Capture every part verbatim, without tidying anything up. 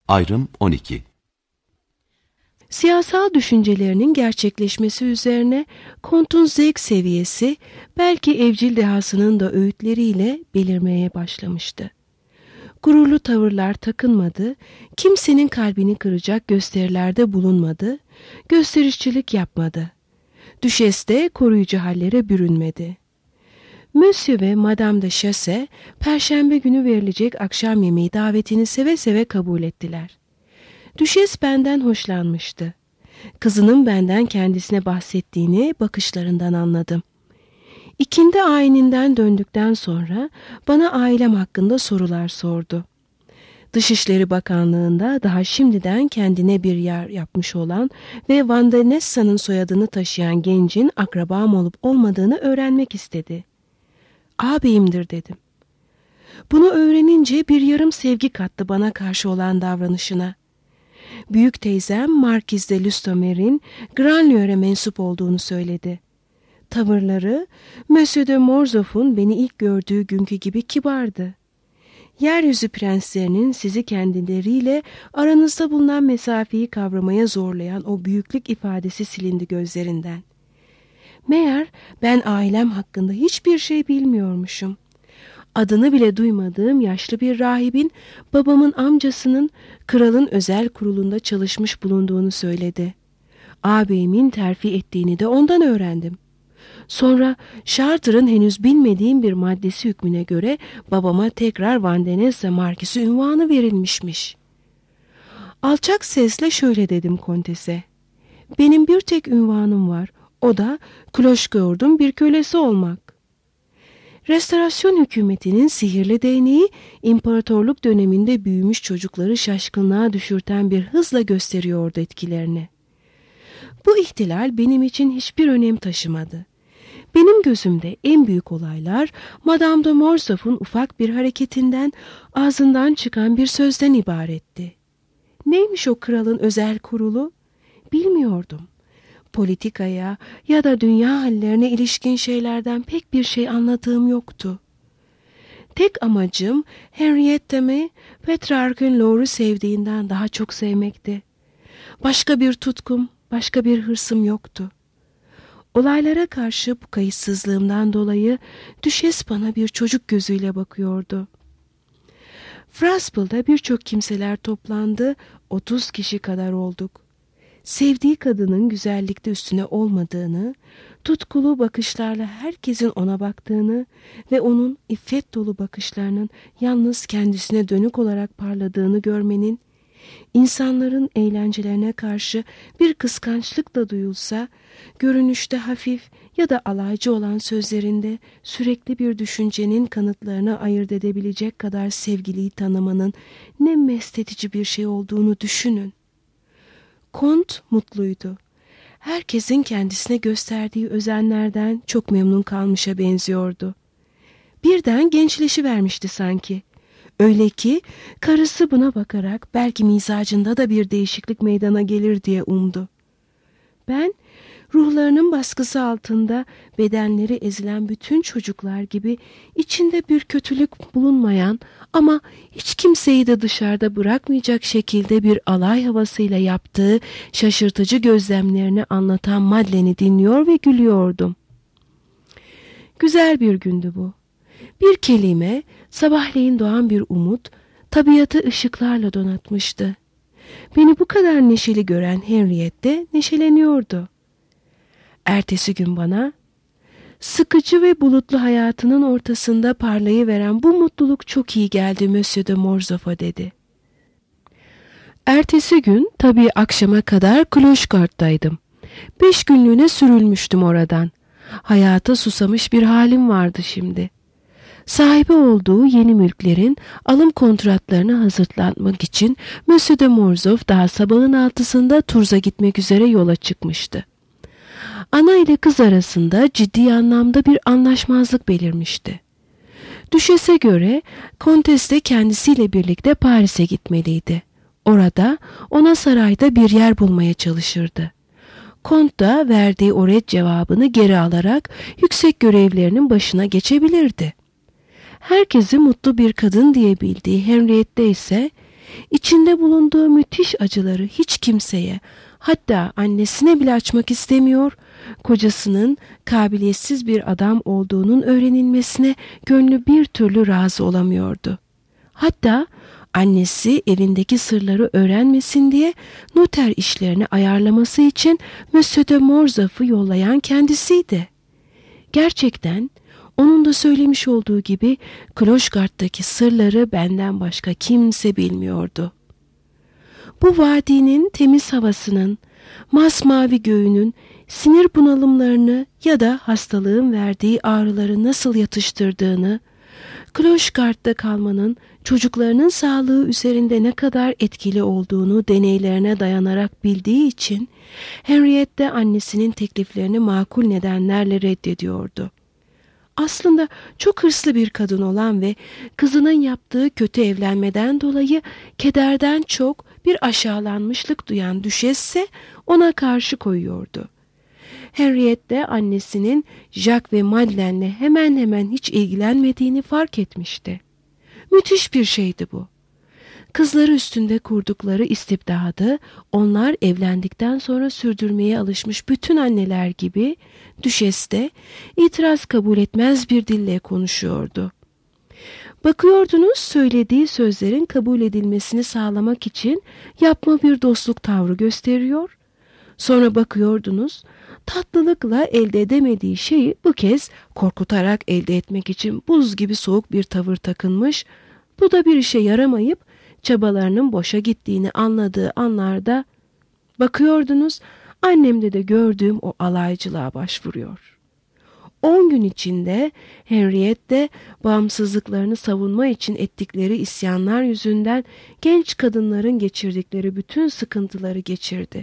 Ayrım on iki. Siyasal düşüncelerinin gerçekleşmesi üzerine Comte'un zevk seviyesi belki evcil dehasının da öğütleriyle belirmeye başlamıştı. Gururlu tavırlar takınmadı, kimsenin kalbini kıracak gösterilerde bulunmadı, gösterişçilik yapmadı. Düşes de koruyucu hallere bürünmedi. Monsieur ve Madame de Chasse, Perşembe günü verilecek akşam yemeği davetini seve seve kabul ettiler. Düşes benden hoşlanmıştı. Kızının benden kendisine bahsettiğini bakışlarından anladım. İkindi ayininden döndükten sonra bana ailem hakkında sorular sordu. Dışişleri Bakanlığı'nda daha şimdiden kendine bir yer yapmış olan ve Vandenessa'nın soyadını taşıyan gencin akrabam olup olmadığını öğrenmek istedi. Ağabeyimdir dedim. Bunu öğrenince bir yarım sevgi kattı bana karşı olan davranışına. Büyük teyzem Markiz de Lustomer'in Grandlieure'e mensup olduğunu söyledi. Tavırları Monsieur de Morzoff'un beni ilk gördüğü günkü gibi kibardı. Yeryüzü prenslerinin sizi kendileriyle aranızda bulunan mesafeyi kavramaya zorlayan o büyüklük ifadesi silindi gözlerinden. Meğer ben ailem hakkında hiçbir şey bilmiyormuşum. Adını bile duymadığım yaşlı bir rahibin babamın amcasının kralın özel kurulunda çalışmış bulunduğunu söyledi. Ağabeyimin terfi ettiğini de ondan öğrendim. Sonra Charter'ın henüz bilmediğim bir maddesi hükmüne göre babama tekrar Vandenessa Markisi unvanı verilmişmiş. Alçak sesle şöyle dedim kontese. Benim bir tek unvanım var. O da Kloşgörd'ün bir kölesi olmak. Restorasyon hükümetinin sihirli değneği imparatorluk döneminde büyümüş çocukları şaşkınlığa düşürten bir hızla gösteriyordu etkilerini. Bu ihtilal benim için hiçbir önem taşımadı. Benim gözümde en büyük olaylar Madame de Morzoff'un ufak bir hareketinden, ağzından çıkan bir sözden ibaretti. Neymiş o kralın özel kurulu? Bilmiyordum. Politikaya ya da dünya hallerine ilişkin şeylerden pek bir şey anladığım yoktu. Tek amacım Henriette'mi Petrarch'ın Lore'u sevdiğinden daha çok sevmekti. Başka bir tutkum, başka bir hırsım yoktu. Olaylara karşı bu kayıtsızlığımdan dolayı Düşes bana bir çocuk gözüyle bakıyordu. Fraspel'da birçok kimseler toplandı, otuz kişi kadar olduk. Sevdiği kadının güzellikte üstüne olmadığını, tutkulu bakışlarla herkesin ona baktığını ve onun iffet dolu bakışlarının yalnız kendisine dönük olarak parladığını görmenin, insanların eğlencelerine karşı bir kıskançlık da duyulsa, görünüşte hafif ya da alaycı olan sözlerinde sürekli bir düşüncenin kanıtlarını ayırt edebilecek kadar sevgiliyi tanımanın ne mest edici bir şey olduğunu düşünün. Kont mutluydu. Herkesin kendisine gösterdiği özenlerden çok memnun kalmışa benziyordu. Birden gençleşivermişti sanki. Öyle ki karısı buna bakarak belki mizacında da bir değişiklik meydana gelir diye umdu. Ben ruhlarının baskısı altında bedenleri ezilen bütün çocuklar gibi içinde bir kötülük bulunmayan ama hiç kimseyi de dışarıda bırakmayacak şekilde bir alay havasıyla yaptığı şaşırtıcı gözlemlerini anlatan Madeleine'i dinliyor ve gülüyordum. Güzel bir gündü bu. Bir kelime, sabahleyin doğan bir umut, tabiatı ışıklarla donatmıştı. Beni bu kadar neşeli gören Henriette de neşeleniyordu. Ertesi gün bana, sıkıcı ve bulutlu hayatının ortasında parlayıveren bu mutluluk çok iyi geldi Monsieur de Morzoff'a dedi. Ertesi gün tabii akşama kadar Kloşgörd'daydım. Beş günlüğüne sürülmüştüm oradan. Hayata susamış bir halim vardı şimdi. Sahibi olduğu yeni mülklerin alım kontratlarını hazırlanmak için Monsieur de Morzoff daha sabahın altısında Turz'a gitmek üzere yola çıkmıştı. Ana ile kız arasında ciddi anlamda bir anlaşmazlık belirmişti. Düşes'e göre Kontes de kendisiyle birlikte Paris'e gitmeliydi. Orada ona sarayda bir yer bulmaya çalışırdı. Kont da verdiği o red cevabını geri alarak yüksek görevlerinin başına geçebilirdi. Herkesi mutlu bir kadın diye bildiği Henriette ise İçinde bulunduğu müthiş acıları hiç kimseye, hatta annesine bile açmak istemiyor, kocasının kabiliyetsiz bir adam olduğunun öğrenilmesine gönlü bir türlü razı olamıyordu. Hatta annesi evindeki sırları öğrenmesin diye noter işlerini ayarlaması için Monsieur de Morzaf'ı yollayan kendisiydi. Gerçekten onun da söylemiş olduğu gibi Kloşgard'daki sırları benden başka kimse bilmiyordu. Bu vadinin temiz havasının, masmavi göğünün sinir bunalımlarını ya da hastalığın verdiği ağrıları nasıl yatıştırdığını, Kloşgard'da kalmanın çocuklarının sağlığı üzerinde ne kadar etkili olduğunu deneylerine dayanarak bildiği için Henriette annesinin tekliflerini makul nedenlerle reddediyordu. Aslında çok hırslı bir kadın olan ve kızının yaptığı kötü evlenmeden dolayı kederden çok bir aşağılanmışlık duyan düşesse ona karşı koyuyordu. Henriette de annesinin Jacques ve Madeleine'le hemen hemen hiç ilgilenmediğini fark etmişti. Müthiş bir şeydi bu. Kızları üstünde kurdukları istibdadı onlar evlendikten sonra sürdürmeye alışmış bütün anneler gibi Düşes de itiraz kabul etmez bir dille konuşuyordu. Bakıyordunuz söylediği sözlerin kabul edilmesini sağlamak için yapma bir dostluk tavrı gösteriyor. Sonra bakıyordunuz tatlılıkla elde edemediği şeyi bu kez korkutarak elde etmek için buz gibi soğuk bir tavır takınmış, bu da bir işe yaramayıp çabalarının boşa gittiğini anladığı anlarda bakıyordunuz annemde de gördüğüm o alaycılığa başvuruyor. On gün içinde Henriette bağımsızlıklarını savunma için ettikleri isyanlar yüzünden genç kadınların geçirdikleri bütün sıkıntıları geçirdi.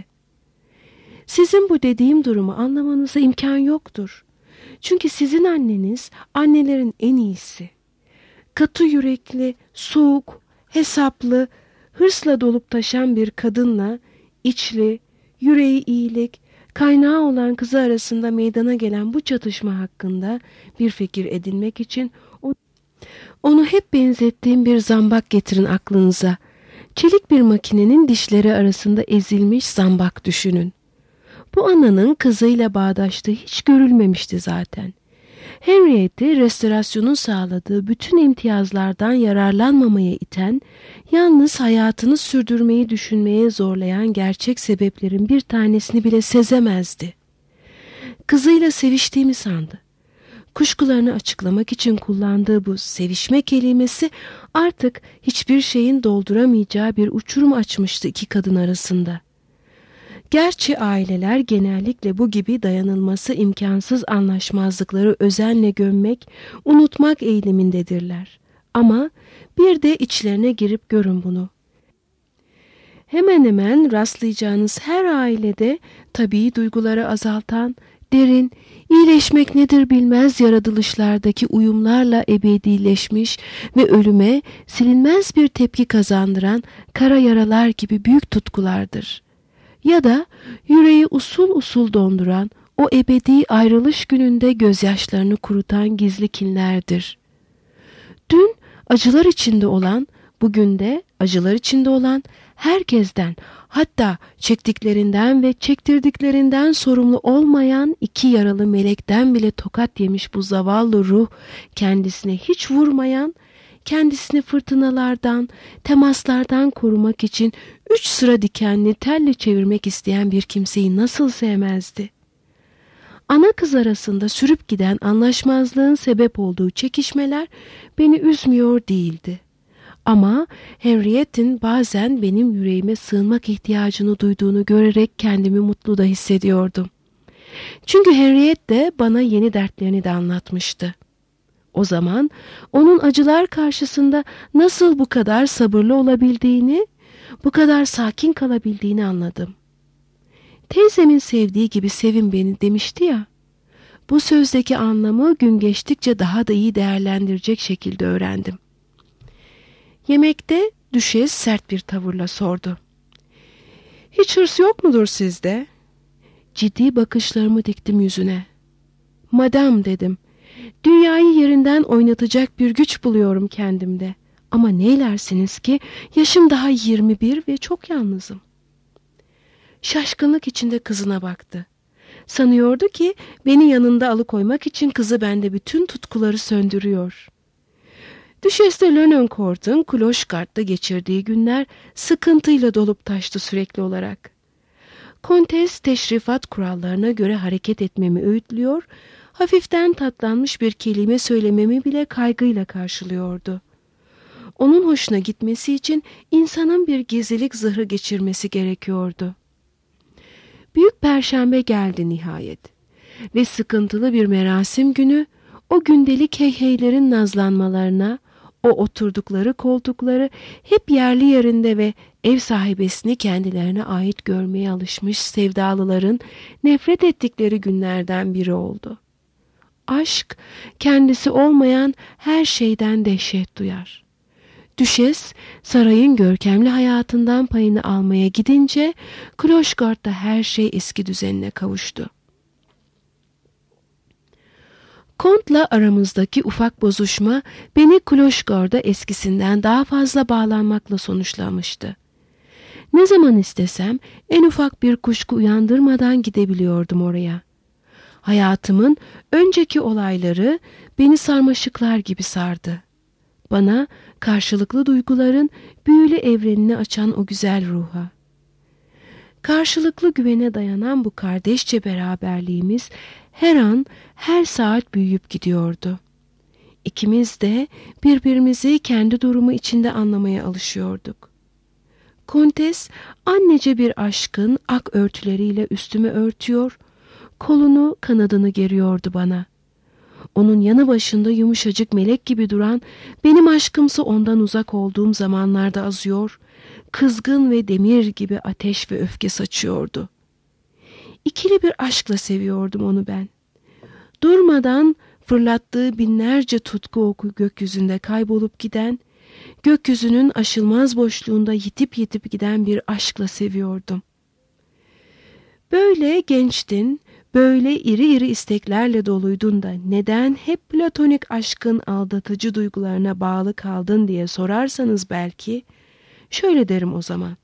Sizin bu dediğim durumu anlamanıza imkan yoktur. Çünkü sizin anneniz annelerin en iyisi. Katı yürekli, soğuk, hesaplı, hırsla dolup taşan bir kadınla içli, yüreği iyilik, kaynağı olan kızı arasında meydana gelen bu çatışma hakkında bir fikir edinmek için onu hep benzettiğim bir zambak getirin aklınıza. Çelik bir makinenin dişleri arasında ezilmiş zambak düşünün. Bu ananın kızıyla bağdaştığı hiç görülmemişti zaten. Henriette'i restorasyonun sağladığı bütün imtiyazlardan yararlanmamaya iten, yalnız hayatını sürdürmeyi düşünmeye zorlayan gerçek sebeplerin bir tanesini bile sezemezdi. Kızıyla seviştiğimi sandı. Kuşkularını açıklamak için kullandığı bu sevişme kelimesi artık hiçbir şeyin dolduramayacağı bir uçurum açmıştı iki kadın arasında. Gerçi aileler genellikle bu gibi dayanılması imkansız anlaşmazlıkları özenle gömmek, unutmak eğilimindedirler. Ama bir de içlerine girip görün bunu. Hemen hemen rastlayacağınız her ailede tabii duyguları azaltan, derin, iyileşmek nedir bilmez yaratılışlardaki uyumlarla ebedileşmiş ve ölüme silinmez bir tepki kazandıran kara yaralar gibi büyük tutkulardır. Ya da yüreği usul usul donduran o ebedi ayrılış gününde gözyaşlarını kurutan gizli kinlerdir. Dün acılar içinde olan, bugün de acılar içinde olan herkesten, hatta çektiklerinden ve çektirdiklerinden sorumlu olmayan iki yaralı melekten bile tokat yemiş bu zavallı ruh, kendisine hiç vurmayan, kendisini fırtınalardan, temaslardan korumak için üç sıra dikenli telle çevirmek isteyen bir kimseyi nasıl sevmezdi? Ana kız arasında sürüp giden anlaşmazlığın sebep olduğu çekişmeler beni üzmüyor değildi. Ama Henriette'in bazen benim yüreğime sığınmak ihtiyacını duyduğunu görerek kendimi mutlu da hissediyordum. Çünkü Henriette de bana yeni dertlerini de anlatmıştı. O zaman onun acılar karşısında nasıl bu kadar sabırlı olabildiğini, bu kadar sakin kalabildiğini anladım. Teyzemin sevdiği gibi sevin beni demişti ya. Bu sözdeki anlamı gün geçtikçe daha da iyi değerlendirecek şekilde öğrendim. Yemekte Düşes sert bir tavırla sordu. Hiç hırs yok mudur sizde? Ciddi bakışlarımı diktim yüzüne. Madam dedim. Dünyayı yerinden oynatacak bir güç buluyorum kendimde. Ama neylersiniz ki yaşım daha yirmi bir ve çok yalnızım. Şaşkınlık içinde kızına baktı. Sanıyordu ki beni yanında alıkoymak için kızı bende bütün tutkuları söndürüyor. Düşes de Lenoncourt'un Kloşgard'da geçirdiği günler sıkıntıyla dolup taştı sürekli olarak. Kontes teşrifat kurallarına göre hareket etmemi öğütlüyor, hafiften tatlanmış bir kelime söylememi bile kaygıyla karşılıyordu. Onun hoşuna gitmesi için insanın bir gizlilik zırhı geçirmesi gerekiyordu. Büyük Perşembe geldi nihayet ve sıkıntılı bir merasim günü o gündelik heyheylerin nazlanmalarına, o oturdukları koltukları hep yerli yerinde ve ev sahibesini kendilerine ait görmeye alışmış sevdalıların nefret ettikleri günlerden biri oldu. Aşk, kendisi olmayan her şeyden dehşet duyar. Düşes, sarayın görkemli hayatından payını almaya gidince, Kloşgard'da her şey eski düzenine kavuştu. Kont'la aramızdaki ufak bozuşma beni Kloşgard'a eskisinden daha fazla bağlanmakla sonuçlanmıştı. Ne zaman istesem en ufak bir kuşku uyandırmadan gidebiliyordum oraya. Hayatımın önceki olayları beni sarmaşıklar gibi sardı. Bana karşılıklı duyguların büyülü evrenini açan o güzel ruha. Karşılıklı güvene dayanan bu kardeşçe beraberliğimiz her an, her saat büyüyüp gidiyordu. İkimiz de birbirimizi kendi durumu içinde anlamaya alışıyorduk. Kontes annece bir aşkın ak örtüleriyle üstümü örtüyor, kolunu kanadını geriyordu bana. Onun yanı başında yumuşacık melek gibi duran, benim aşkımsı ondan uzak olduğum zamanlarda azıyor, kızgın ve demir gibi ateş ve öfke saçıyordu. İkili bir aşkla seviyordum onu ben. Durmadan fırlattığı binlerce tutku oku gökyüzünde kaybolup giden, gökyüzünün aşılmaz boşluğunda yitip yitip giden bir aşkla seviyordum. Böyle gençtin, böyle iri iri isteklerle doluydun da neden hep platonik aşkın aldatıcı duygularına bağlı kaldın diye sorarsanız belki, şöyle derim o zaman.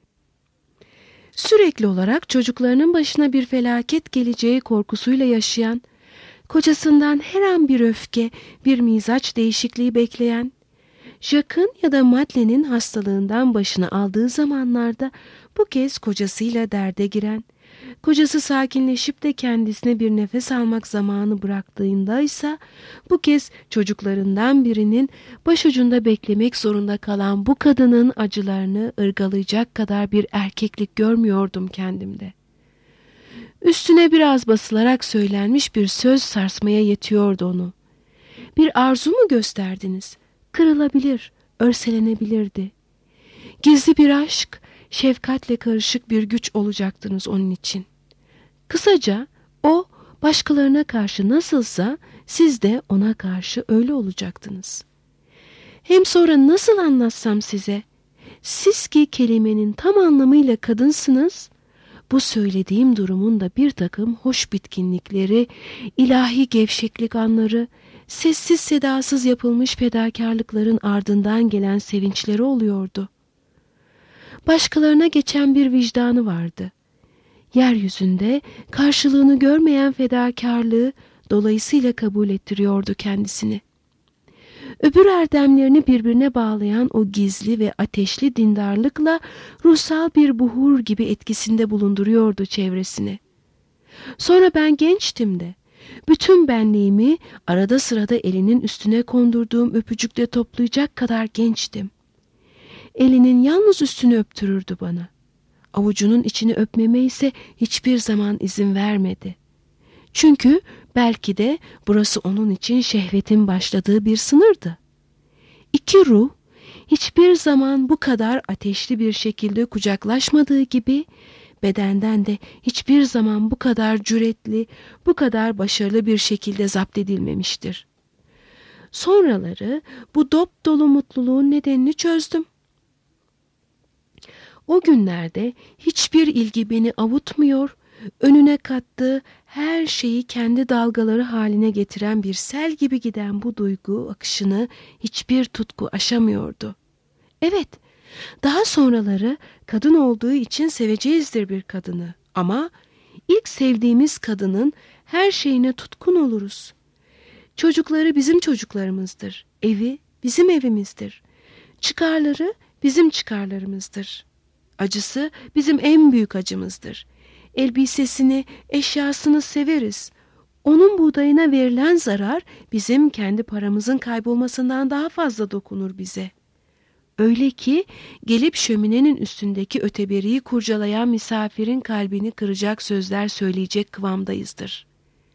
Sürekli olarak çocuklarının başına bir felaket geleceği korkusuyla yaşayan, kocasından her an bir öfke, bir mizaç değişikliği bekleyen, Jacques'ın ya da Madeleine'in hastalığından başını aldığı zamanlarda bu kez kocasıyla derde giren, kocası sakinleşip de kendisine bir nefes almak zamanı bıraktığındaysa bu kez çocuklarından birinin başucunda beklemek zorunda kalan bu kadının acılarını ırgalayacak kadar bir erkeklik görmüyordum kendimde. Üstüne biraz basılarak söylenmiş bir söz sarsmaya yetiyordu onu. Bir arzu mu gösterdiniz? Kırılabilir, örselenebilirdi. Gizli bir aşk, şefkatle karışık bir güç olacaktınız onun için. Kısaca o başkalarına karşı nasılsa siz de ona karşı öyle olacaktınız. Hem sonra nasıl anlatsam size, siz ki kelimenin tam anlamıyla kadınsınız, bu söylediğim durumun da bir takım hoş bitkinlikleri, ilahi gevşeklik anları, sessiz sedasız yapılmış fedakarlıkların ardından gelen sevinçleri oluyordu. Başkalarına geçen bir vicdanı vardı. Yeryüzünde karşılığını görmeyen fedakarlığı dolayısıyla kabul ettiriyordu kendisini. Öbür erdemlerini birbirine bağlayan o gizli ve ateşli dindarlıkla ruhsal bir buhur gibi etkisinde bulunduruyordu çevresini. Sonra ben gençtim de, bütün benliğimi arada sırada elinin üstüne kondurduğum öpücükle toplayacak kadar gençtim. Elinin yalnız üstünü öptürürdü bana. Avucunun içini öpmeme ise hiçbir zaman izin vermedi. Çünkü belki de burası onun için şehvetin başladığı bir sınırdı. İki ruh hiçbir zaman bu kadar ateşli bir şekilde kucaklaşmadığı gibi bedenden de hiçbir zaman bu kadar cüretli, bu kadar başarılı bir şekilde zapt edilmemiştir. Sonraları bu dop dolu mutluluğun nedenini çözdüm. O günlerde hiçbir ilgi beni avutmuyor, Önüne kattığı her şeyi kendi dalgaları haline getiren bir sel gibi giden bu duygu akışını hiçbir tutku aşamıyordu. Evet, daha sonraları kadın olduğu için seveceğizdir bir kadını ama ilk sevdiğimiz kadının her şeyine tutkun oluruz. Çocukları bizim çocuklarımızdır, evi bizim evimizdir, çıkarları bizim çıkarlarımızdır. Acısı bizim en büyük acımızdır. Elbisesini, eşyasını severiz. Onun buğdayına verilen zarar bizim kendi paramızın kaybolmasından daha fazla dokunur bize. Öyle ki gelip şöminenin üstündeki öteberiyi kurcalayan misafirin kalbini kıracak sözler söyleyecek kıvamdayızdır.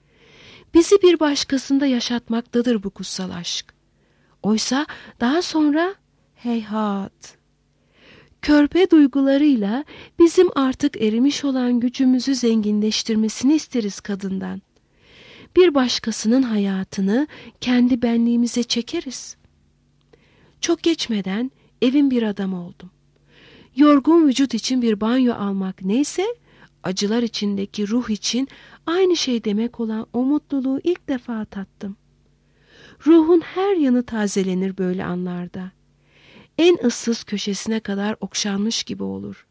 Bizi bir başkasında yaşatmaktadır bu kutsal aşk. Oysa daha sonra heyhat, körpe duygularıyla bizim artık erimiş olan gücümüzü zenginleştirmesini isteriz kadından. Bir başkasının hayatını kendi benliğimize çekeriz. Çok geçmeden evin bir adamı oldum. Yorgun vücut için bir banyo almak neyse, acılar içindeki ruh için aynı şey demek olan o mutluluğu ilk defa tattım. Ruhun her yanı tazelenir böyle anlarda. En ıssız köşesine kadar okşanmış gibi olur.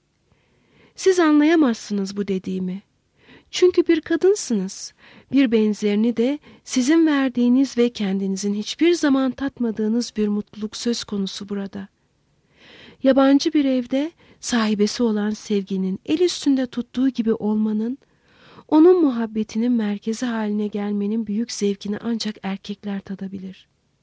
Siz anlayamazsınız bu dediğimi. Çünkü bir kadınsınız. Bir benzerini de sizin verdiğiniz ve kendinizin hiçbir zaman tatmadığınız bir mutluluk söz konusu burada. Yabancı bir evde sahibesi olan sevginin el üstünde tuttuğu gibi olmanın, onun muhabbetinin merkezi haline gelmenin büyük zevkini ancak erkekler tadabilir.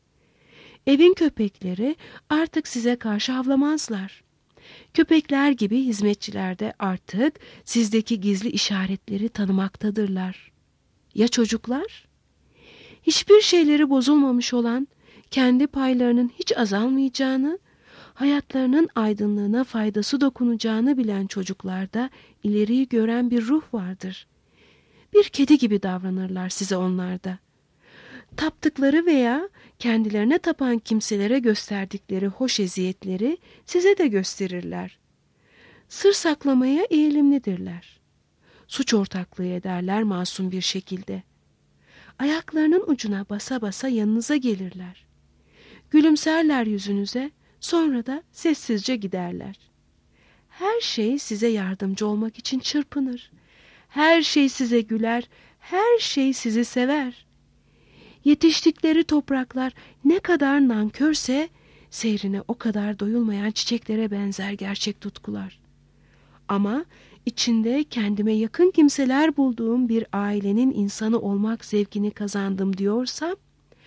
Evin köpekleri artık size karşı havlamazlar. Köpekler gibi hizmetçiler de artık sizdeki gizli işaretleri tanımaktadırlar. Ya çocuklar? Hiçbir şeyleri bozulmamış olan, kendi paylarının hiç azalmayacağını, hayatlarının aydınlığına faydası dokunacağını bilen çocuklarda ileriyi gören bir ruh vardır. Bir kedi gibi davranırlar size onlarda. Taptıkları veya kendilerine tapan kimselere gösterdikleri hoş eziyetleri size de gösterirler. Sır saklamaya eğilimlidirler. Suç ortaklığı ederler masum bir şekilde. Ayaklarının ucuna basa basa yanınıza gelirler. Gülümserler yüzünüze, sonra da sessizce giderler. Her şey size yardımcı olmak için çırpınır. Her şey size güler, her şey sizi sever. Yetiştikleri topraklar ne kadar nankörse, seyrine o kadar doyulmayan çiçeklere benzer gerçek tutkular. Ama içinde kendime yakın kimseler bulduğum bir ailenin insanı olmak zevkini kazandım diyorsam,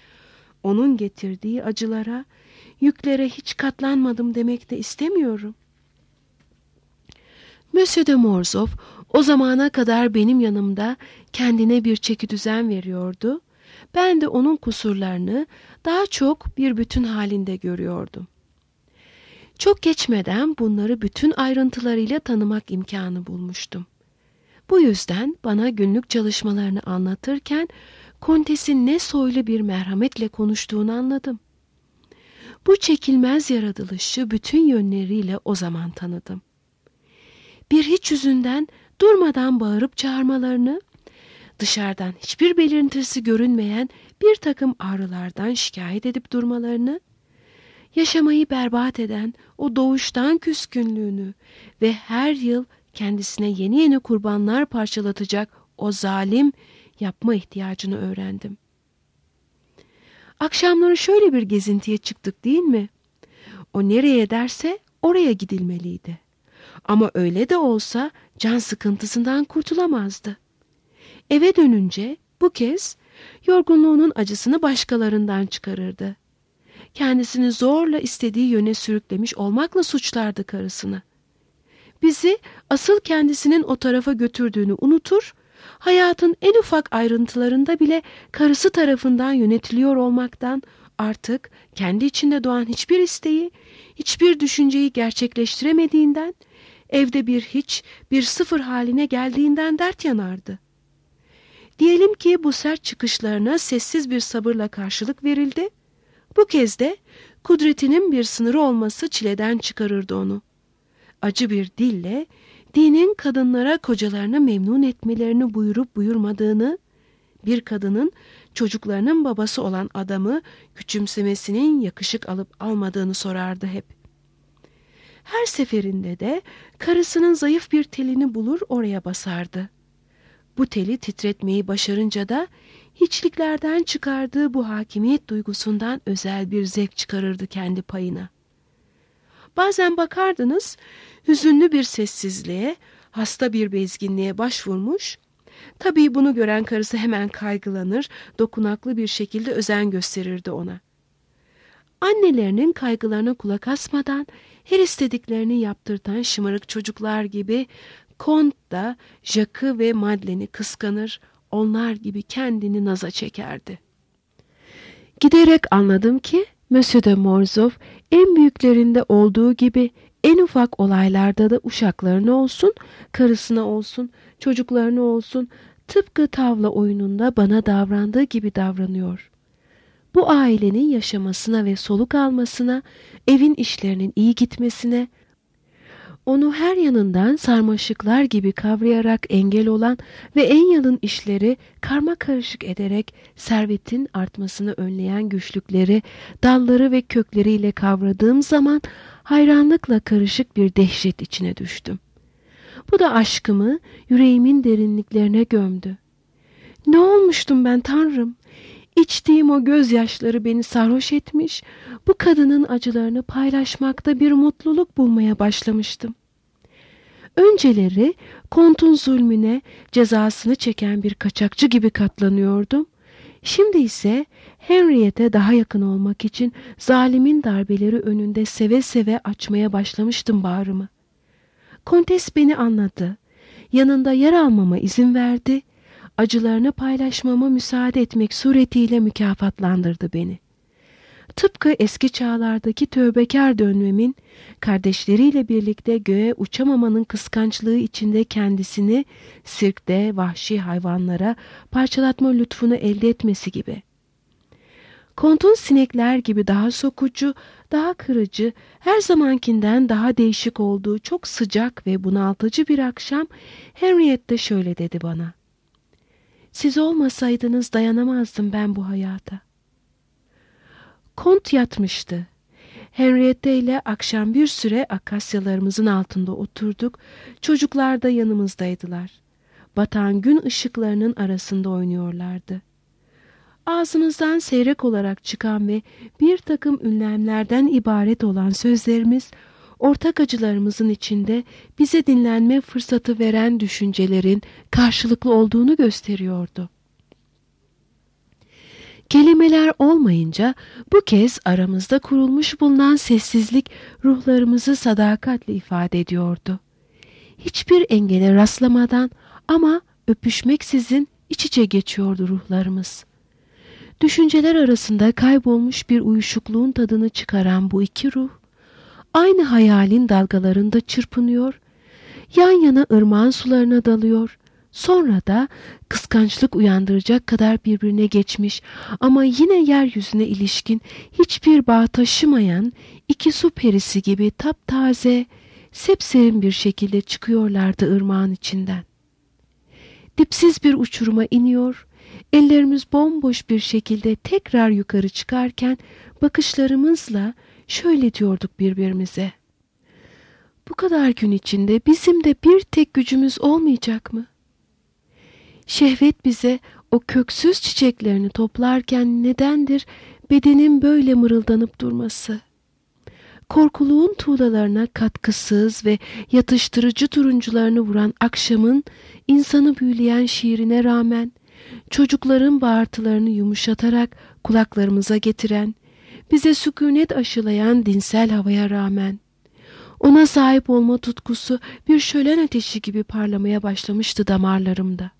onun getirdiği acılara, yüklere hiç katlanmadım demek de istemiyorum. Monsieur de Morcerf o zamana kadar benim yanımda kendine bir çekidüzen veriyordu. Ben de onun kusurlarını daha çok bir bütün halinde görüyordum. Çok geçmeden bunları bütün ayrıntılarıyla tanımak imkanı bulmuştum. Bu yüzden bana günlük çalışmalarını anlatırken Kontes'in ne soylu bir merhametle konuştuğunu anladım. Bu çekilmez yaratılışı bütün yönleriyle o zaman tanıdım. Bir hiç yüzünden durmadan bağırıp çağırmalarını, dışarıdan hiçbir belirtisi görünmeyen bir takım ağrılardan şikayet edip durmalarını, yaşamayı berbat eden o doğuştan küskünlüğünü ve her yıl kendisine yeni yeni kurbanlar parçalatacak o zalim yapma ihtiyacını öğrendim. Akşamları şöyle bir gezintiye çıktık değil mi? O nereye derse oraya gidilmeliydi. Ama öyle de olsa can sıkıntısından kurtulamazdı. Eve dönünce bu kez yorgunluğunun acısını başkalarından çıkarırdı. Kendisini zorla istediği yöne sürüklemiş olmakla suçlardı karısını. Bizi asıl kendisinin o tarafa götürdüğünü unutur, hayatın en ufak ayrıntılarında bile karısı tarafından yönetiliyor olmaktan artık kendi içinde doğan hiçbir isteği, hiçbir düşünceyi gerçekleştiremediğinden, evde bir hiç, bir sıfır haline geldiğinden dert yanardı. Diyelim ki bu sert çıkışlarına sessiz bir sabırla karşılık verildi. Bu kez de kudretinin bir sınırı olması çileden çıkarırdı onu. Acı bir dille, dinin kadınlara kocalarını memnun etmelerini buyurup buyurmadığını, bir kadının çocuklarının babası olan adamı küçümsemesinin yakışık alıp almadığını sorardı hep. Her seferinde de karısının zayıf bir telini bulur oraya basardı. Bu teli titretmeyi başarınca da hiçliklerden çıkardığı bu hakimiyet duygusundan özel bir zevk çıkarırdı kendi payına. Bazen bakardınız, hüzünlü bir sessizliğe, hasta bir bezginliğe başvurmuş, tabii bunu gören karısı hemen kaygılanır, dokunaklı bir şekilde özen gösterirdi ona. Annelerinin kaygılarına kulak asmadan, her istediklerini yaptırtan şımarık çocuklar gibi Kont da Jacques'ı ve Madeleine'i kıskanır, onlar gibi kendini naza çekerdi. Giderek anladım ki Monsieur de Morcerf en büyüklerinde olduğu gibi en ufak olaylarda da uşaklarına olsun, karısına olsun, çocuklarına olsun tıpkı tavla oyununda bana davrandığı gibi davranıyor. Bu ailenin yaşamasına ve soluk almasına, evin işlerinin iyi gitmesine, onu her yanından sarmaşıklar gibi kavrayarak engel olan ve en yalın işleri karma karışık ederek servetin artmasını önleyen güçlükleri, dalları ve kökleriyle kavradığım zaman hayranlıkla karışık bir dehşet içine düştüm. Bu da aşkımı yüreğimin derinliklerine gömdü. Ne olmuştum ben Tanrım? İçtiğim o gözyaşları beni sarhoş etmiş, bu kadının acılarını paylaşmakta bir mutluluk bulmaya başlamıştım. Önceleri kontun zulmüne, cezasını çeken bir kaçakçı gibi katlanıyordum. Şimdi ise Henriette daha yakın olmak için zalimin darbeleri önünde seve seve açmaya başlamıştım bağrımı. Kontes beni anladı, yanında yer almama izin verdi, acılarını paylaşmama müsaade etmek suretiyle mükafatlandırdı beni. Tıpkı eski çağlardaki tövbekar dönmemin, kardeşleriyle birlikte göğe uçamamanın kıskançlığı içinde kendisini sirkte vahşi hayvanlara parçalatma lütfunu elde etmesi gibi. Kontun sinekler gibi daha sokucu, daha kırıcı, her zamankinden daha değişik olduğu çok sıcak ve bunaltıcı bir akşam Henriette şöyle dedi bana. Siz olmasaydınız dayanamazdım ben bu hayata. Kont yatmıştı. Henriette ile akşam bir süre akasyalarımızın altında oturduk. Çocuklar da yanımızdaydılar. Batan gün ışıklarının arasında oynuyorlardı. Ağzımızdan seyrek olarak çıkan ve bir takım ünlemlerden ibaret olan sözlerimiz, ortak acılarımızın içinde bize dinlenme fırsatı veren düşüncelerin karşılıklı olduğunu gösteriyordu. Kelimeler olmayınca bu kez aramızda kurulmuş bulunan sessizlik ruhlarımızı sadakatle ifade ediyordu. Hiçbir engele rastlamadan ama öpüşmeksizin iç içe geçiyordu ruhlarımız. Düşünceler arasında kaybolmuş bir uyuşukluğun tadını çıkaran bu iki ruh, aynı hayalin dalgalarında çırpınıyor, yan yana ırmağın sularına dalıyor, sonra da kıskançlık uyandıracak kadar birbirine geçmiş ama yine yeryüzüne ilişkin hiçbir bağ taşımayan iki su perisi gibi taptaze, sepserin bir şekilde çıkıyorlardı ırmağın içinden. Dipsiz bir uçuruma iniyor, ellerimiz bomboş bir şekilde tekrar yukarı çıkarken bakışlarımızla şöyle diyorduk birbirimize. Bu kadar gün içinde bizim de bir tek gücümüz olmayacak mı? Şehvet bize o köksüz çiçeklerini toplarken nedendir bedenin böyle mırıldanıp durması? Korkuluğun tuğlalarına katkısız ve yatıştırıcı turuncularını vuran akşamın insanı büyüleyen şiirine rağmen, çocukların bağırtılarını yumuşatarak kulaklarımıza getiren, bize sükunet aşılayan dinsel havaya rağmen, ona sahip olma tutkusu bir şölen ateşi gibi parlamaya başlamıştı damarlarımda.